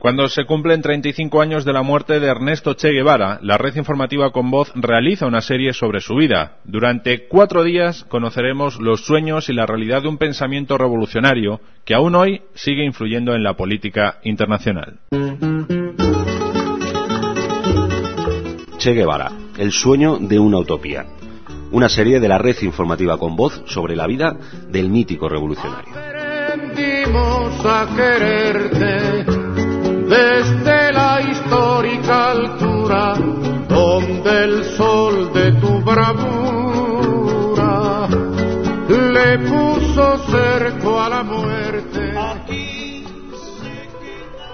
Cuando se cumplen 35 años de la muerte de Ernesto Che Guevara, la red informativa Con Voz realiza una serie sobre su vida. Durante 4 días conoceremos los sueños y la realidad de un pensamiento revolucionario que aún hoy sigue influyendo en la política internacional. Che Guevara, el sueño de una utopía. Una serie de la red informativa Con Voz sobre la vida del mítico revolucionario. Aprendimos a quererte desde la histórica altura donde el sol de tu bravura le puso cerco a la muerte. Aquí se queda.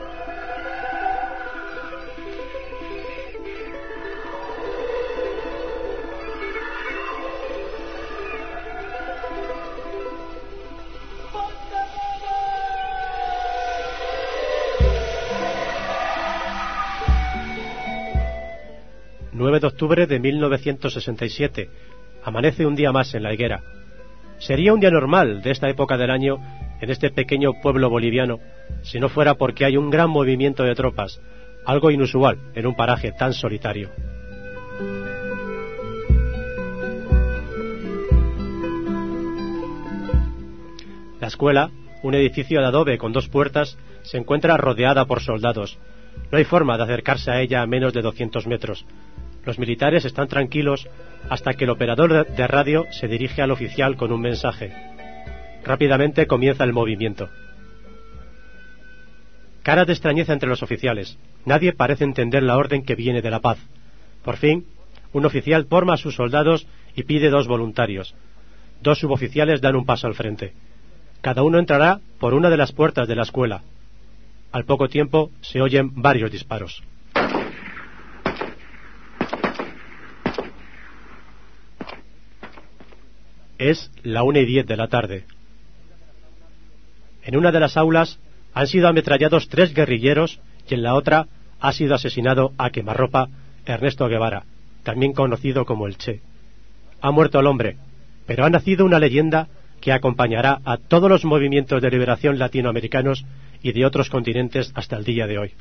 ...9 de octubre de 1967... amanece un día más en La Higuera. Sería un día normal de esta época del año en este pequeño pueblo boliviano, si no fuera porque hay un gran movimiento de tropas, algo inusual en un paraje tan solitario. La escuela, un edificio de adobe con 2 puertas, se encuentra rodeada por soldados. No hay forma de acercarse a ella a menos de 200 metros. Los militares están tranquilos hasta que el operador de radio se dirige al oficial con un mensaje. Rápidamente comienza el movimiento. Caras de extrañeza entre los oficiales. Nadie parece entender la orden que viene de la paz. Por fin, un oficial forma a sus soldados y pide 2 voluntarios. 2 suboficiales dan un paso al frente. Cada uno entrará por una de las puertas de la escuela. Al poco tiempo se oyen varios disparos. Es la 1:10 de la tarde. En una de las aulas han sido ametrallados 3 guerrilleros y en la otra ha sido asesinado a quemarropa Ernesto Guevara, también conocido como el Che. Ha muerto el hombre, pero ha nacido una leyenda que acompañará a todos los movimientos de liberación latinoamericanos y de otros continentes hasta el día de hoy.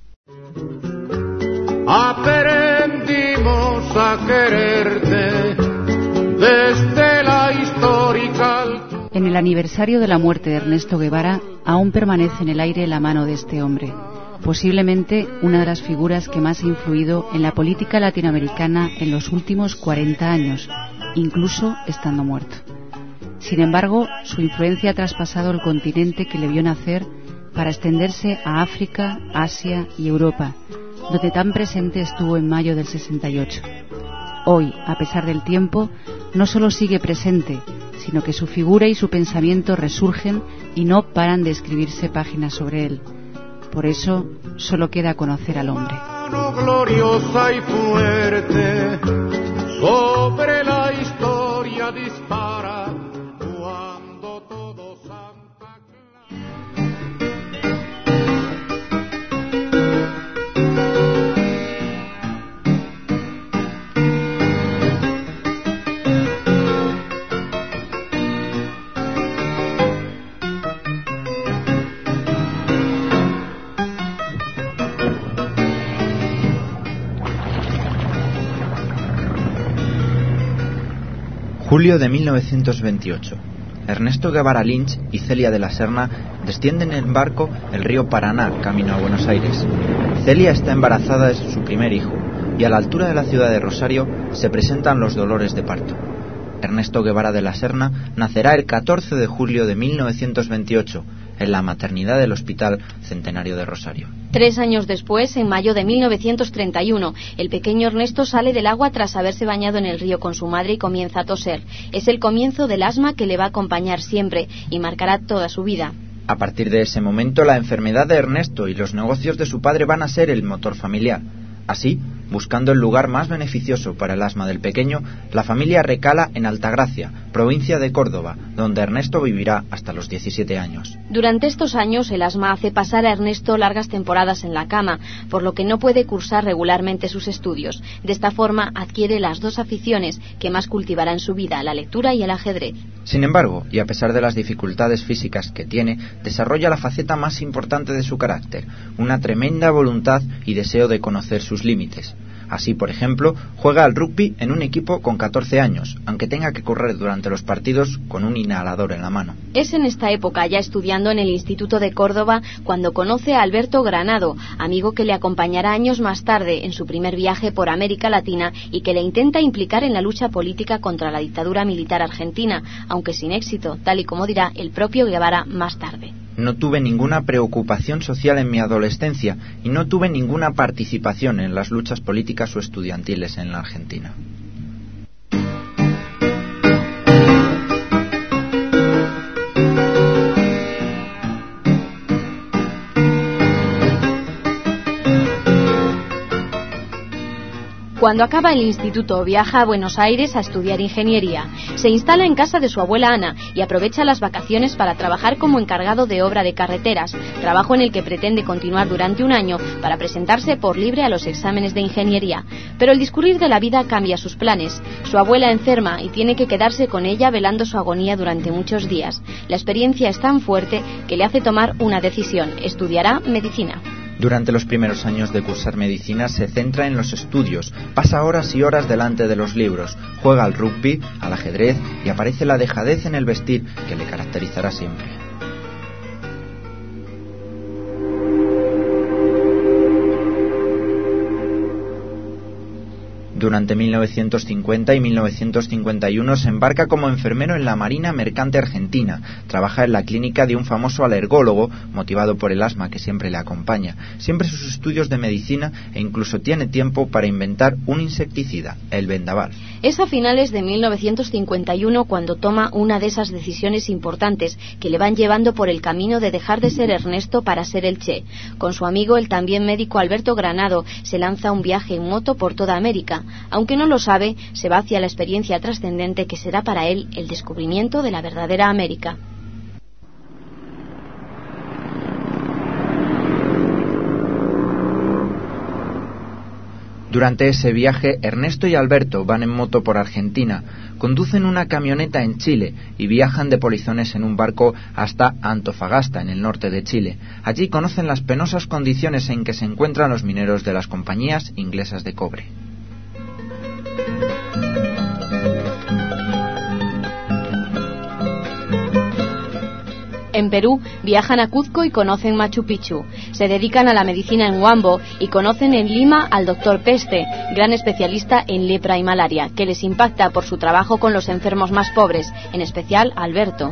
Aprendimos a quererte desde la histórica altura. En el aniversario de la muerte de Ernesto Guevara aún permanece en el aire la mano de este hombre, posiblemente una de las figuras que más ha influido en la política latinoamericana en los últimos 40 años, incluso estando muerto. Sin embargo, su influencia ha traspasado el continente que le vio nacer para extenderse a África, Asia y Europa, donde tan presente estuvo en mayo del 68. Hoy, a pesar del tiempo, no solo sigue presente, sino que su figura y su pensamiento resurgen y no paran de escribirse páginas sobre él. Por eso, solo queda conocer al hombre. Gloriosa y fuerte, sobre la historia dispara cuando todo Santa Julio de 1928. Ernesto Guevara Lynch y Celia de la Serna descienden en barco el río Paraná, camino a Buenos Aires. Celia está embarazada de su primer hijo, y a la altura de la ciudad de Rosario se presentan los dolores de parto. Ernesto Guevara de la Serna nacerá el 14 de julio de 1928, en la maternidad del Hospital Centenario de Rosario. 3 años después, en mayo de 1931, el pequeño Ernesto sale del agua tras haberse bañado en el río con su madre y comienza a toser. Es el comienzo del asma que le va a acompañar siempre y marcará toda su vida. A partir de ese momento, la enfermedad de Ernesto y los negocios de su padre van a ser el motor familiar. Así, buscando el lugar más beneficioso para el asma del pequeño, la familia recala en Altagracia, provincia de Córdoba, donde Ernesto vivirá hasta los 17 años. Durante estos años, el asma hace pasar a Ernesto largas temporadas en la cama, por lo que no puede cursar regularmente sus estudios. De esta forma, adquiere las dos aficiones que más cultivará en su vida, la lectura y el ajedrez. Sin embargo, y a pesar de las dificultades físicas que tiene, desarrolla la faceta más importante de su carácter, una tremenda voluntad y deseo de conocer sus límites. Así, por ejemplo, juega al rugby en un equipo con 14 años, aunque tenga que correr durante los partidos con un inhalador en la mano. Es en esta época, ya estudiando en el Instituto de Córdoba, cuando conoce a Alberto Granado, amigo que le acompañará años más tarde en su primer viaje por América Latina y que le intenta implicar en la lucha política contra la dictadura militar argentina, aunque sin éxito, tal y como dirá el propio Guevara más tarde. No tuve ninguna preocupación social en mi adolescencia y no tuve ninguna participación en las luchas políticas o estudiantiles en la Argentina. Cuando acaba el instituto, viaja a Buenos Aires a estudiar ingeniería. Se instala en casa de su abuela Ana y aprovecha las vacaciones para trabajar como encargado de obra de carreteras, trabajo en el que pretende continuar durante un año para presentarse por libre a los exámenes de ingeniería. Pero el discurrir de la vida cambia sus planes. Su abuela enferma y tiene que quedarse con ella velando su agonía durante muchos días. La experiencia es tan fuerte que le hace tomar una decisión: estudiará medicina. Durante los primeros años de cursar medicina se centra en los estudios, pasa horas y horas delante de los libros, juega al rugby, al ajedrez y aparece la dejadez en el vestir que le caracterizará siempre. Durante 1950 y 1951 se embarca como enfermero en la Marina Mercante Argentina. Trabaja en la clínica de un famoso alergólogo, motivado por el asma que siempre le acompaña. Siempre sus estudios de medicina e incluso tiene tiempo para inventar un insecticida, el vendaval. Es a finales de 1951 cuando toma una de esas decisiones importantes que le van llevando por el camino de dejar de ser Ernesto para ser el Che. Con su amigo, el también médico Alberto Granado, se lanza un viaje en moto por toda América. Aunque no lo sabe, se va hacia la experiencia trascendente que será para él el descubrimiento de la verdadera América. Durante ese viaje, Ernesto y Alberto van en moto por Argentina, conducen una camioneta en Chile y viajan de polizones en un barco hasta Antofagasta, en el norte de Chile. Allí conocen las penosas condiciones en que se encuentran los mineros de las compañías inglesas de cobre. En Perú viajan a Cuzco y conocen Machu Picchu. Se dedican a la medicina en Huambo y conocen en Lima al doctor Peste, gran especialista en lepra y malaria, que les impacta por su trabajo con los enfermos más pobres, en especial a Alberto.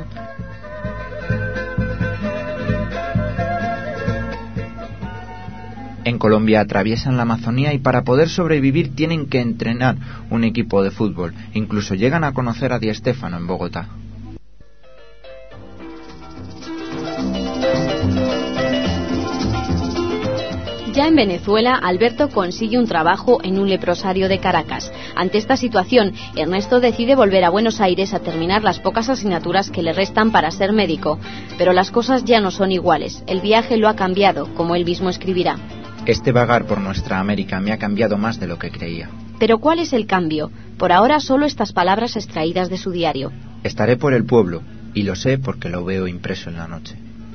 En Colombia atraviesan la Amazonía y para poder sobrevivir tienen que entrenar un equipo de fútbol. Incluso llegan a conocer a Di Stéfano en Bogotá. Ya en Venezuela, Alberto consigue un trabajo en un leprosario de Caracas. Ante esta situación, Ernesto decide volver a Buenos Aires a terminar las pocas asignaturas que le restan para ser médico. Pero las cosas ya no son iguales. El viaje lo ha cambiado, como él mismo escribirá. Este vagar por nuestra América me ha cambiado más de lo que creía. Pero ¿cuál es el cambio? Por ahora solo estas palabras extraídas de su diario. Estaré por el pueblo, y lo sé porque lo veo impreso en la noche.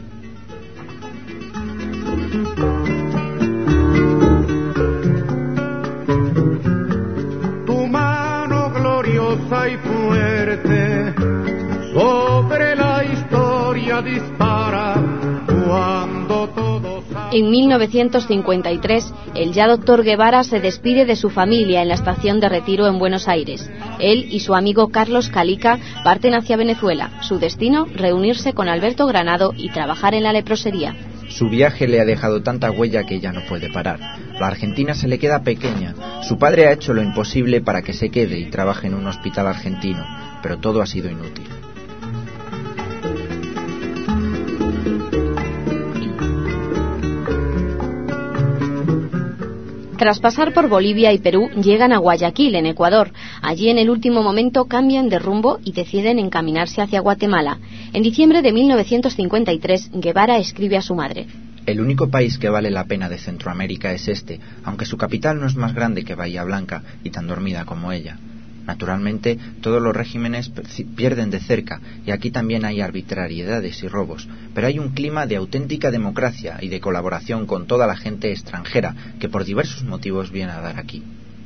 Tu mano gloriosa y fuerte sobre la historia dispara cuando todos... En 1953, el ya doctor Guevara se despide de su familia en la estación de retiro en Buenos Aires. Él y su amigo Carlos Calica parten hacia Venezuela. Su destino, reunirse con Alberto Granado y trabajar en la leprosería. Su viaje le ha dejado tanta huella que ya no puede parar. La Argentina se le queda pequeña. Su padre ha hecho lo imposible para que se quede y trabaje en un hospital argentino, pero todo ha sido inútil. Tras pasar por Bolivia y Perú, llegan a Guayaquil, en Ecuador. Allí, en el último momento, cambian de rumbo y deciden encaminarse hacia Guatemala. En diciembre de 1953, Guevara escribe a su madre: El único país que vale la pena de Centroamérica es este, aunque su capital no es más grande que Bahía Blanca y tan dormida como ella. Naturalmente, todos los regímenes pierden de cerca, y aquí también hay arbitrariedades y robos, pero hay un clima de auténtica democracia y de colaboración con toda la gente extranjera que por diversos motivos viene a dar aquí.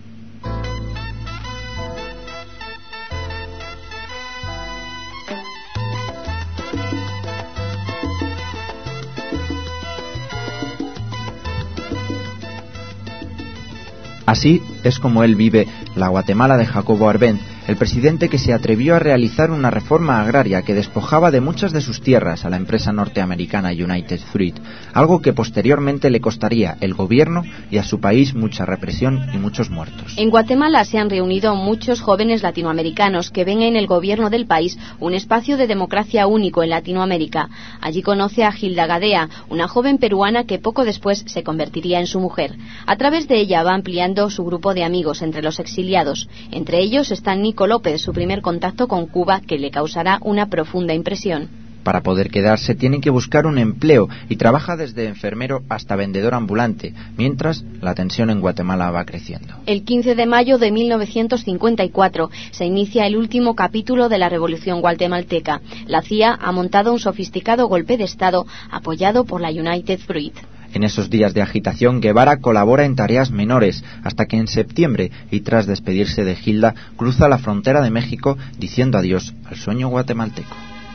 Así es como él vive la Guatemala de Jacobo Arbenz, el presidente que se atrevió a realizar una reforma agraria que despojaba de muchas de sus tierras a la empresa norteamericana United Fruit, algo que posteriormente le costaría el gobierno y a su país mucha represión y muchos muertos. En Guatemala se han reunido muchos jóvenes latinoamericanos que ven en el gobierno del país un espacio de democracia único en Latinoamérica. Allí conoce a Gilda Gadea, una joven peruana que poco después se convertiría en su mujer. A través de ella va ampliando su grupo de amigos entre los exiliados. Entre ellos está Nico López, su primer contacto con Cuba, que le causará una profunda impresión. Para poder quedarse tiene que buscar un empleo y trabaja desde enfermero hasta vendedor ambulante, mientras la tensión en Guatemala va creciendo. El 15 de mayo de 1954 se inicia el último capítulo de la Revolución guatemalteca. La CIA ha montado un sofisticado golpe de Estado apoyado por la United Fruit. En esos días de agitación, Guevara colabora en tareas menores, hasta que en septiembre, y tras despedirse de Gilda, cruza la frontera de México diciendo adiós al sueño guatemalteco.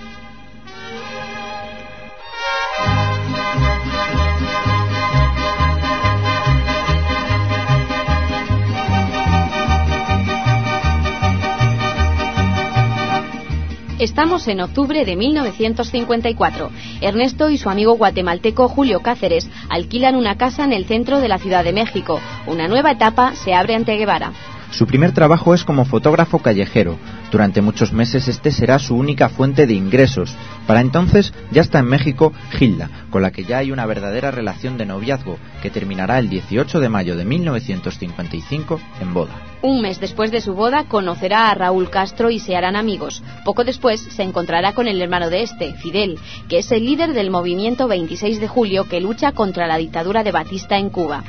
Estamos en octubre de 1954. Ernesto y su amigo guatemalteco Julio Cáceres alquilan una casa en el centro de la Ciudad de México. Una nueva etapa se abre ante Guevara. Su primer trabajo es como fotógrafo callejero. Durante muchos meses este será su única fuente de ingresos. Para entonces ya está en México Gilda, con la que ya hay una verdadera relación de noviazgo, que terminará el 18 de mayo de 1955 en boda. Un mes después de su boda conocerá a Raúl Castro y se harán amigos. Poco después se encontrará con el hermano de este, Fidel, que es el líder del movimiento 26 de julio que lucha contra la dictadura de Batista en Cuba.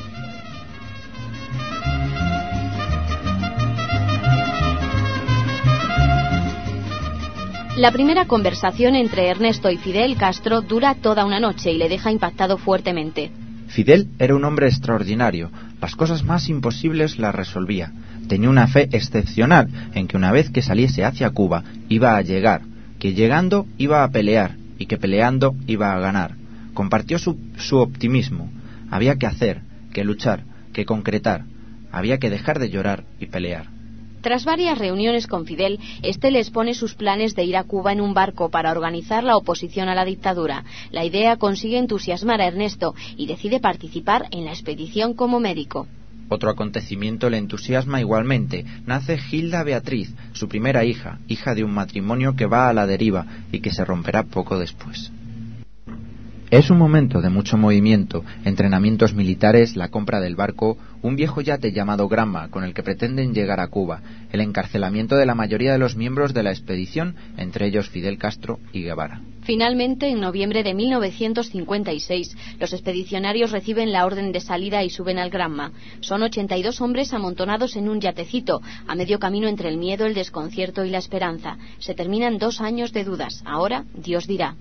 La primera conversación entre Ernesto y Fidel Castro dura toda una noche y le deja impactado fuertemente. Fidel era un hombre extraordinario. Las cosas más imposibles las resolvía. Tenía una fe excepcional en que una vez que saliese hacia Cuba iba a llegar, que llegando iba a pelear y que peleando iba a ganar. Compartió su optimismo. Había que hacer, que luchar, que concretar. Había que dejar de llorar y pelear. Tras varias reuniones con Fidel, este le expone sus planes de ir a Cuba en un barco para organizar la oposición a la dictadura. La idea consigue entusiasmar a Ernesto y decide participar en la expedición como médico. Otro acontecimiento le entusiasma igualmente. Nace Gilda Beatriz, su primera hija de un matrimonio que va a la deriva y que se romperá poco después. Es un momento de mucho movimiento, entrenamientos militares, la compra del barco, un viejo yate llamado Granma con el que pretenden llegar a Cuba, el encarcelamiento de la mayoría de los miembros de la expedición, entre ellos Fidel Castro y Guevara. Finalmente, en noviembre de 1956, los expedicionarios reciben la orden de salida y suben al Granma. Son 82 hombres amontonados en un yatecito, a medio camino entre el miedo, el desconcierto y la esperanza. Se terminan 2 años de dudas. Ahora, Dios dirá.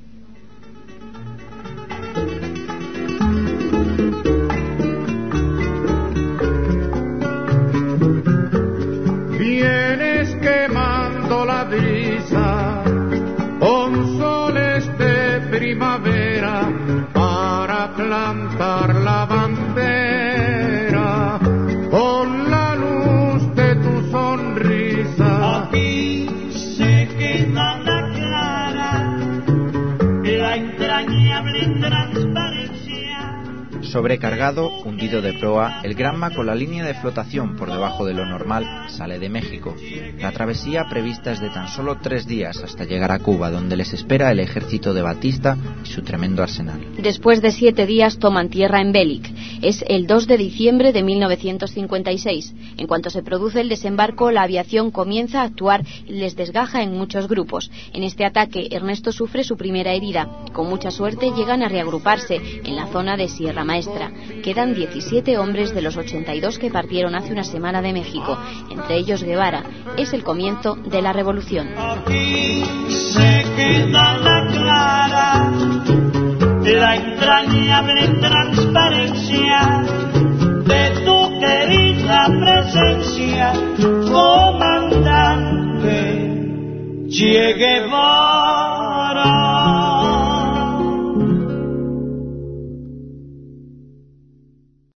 Vienes quemando la brisa con soles de primavera para plantar la bandera con la luz de tu sonrisa. Aquí se queda la clara, la entrañable transparencia. Sobrecargado, hundido de proa, el Granma, con la línea de flotación por debajo de lo normal, sale de México. La travesía prevista es de tan solo 3 días hasta llegar a Cuba, donde les espera el ejército de Batista y su tremendo arsenal. Después de 7 días toman tierra en Bélic. Es el 2 de diciembre de 1956. En cuanto se produce el desembarco, la aviación comienza a actuar y les desgaja en muchos grupos. En este ataque, Ernesto sufre su primera herida. Con mucha suerte llegan a reagruparse en la zona de Sierra Maestra. Quedan 17 hombres de los 82 que partieron hace una semana de México, entre ellos Guevara. Es el comienzo de la revolución. Aquí se queda la clara, la entrañable transparencia de tu querida presencia, comandante Che Guevara.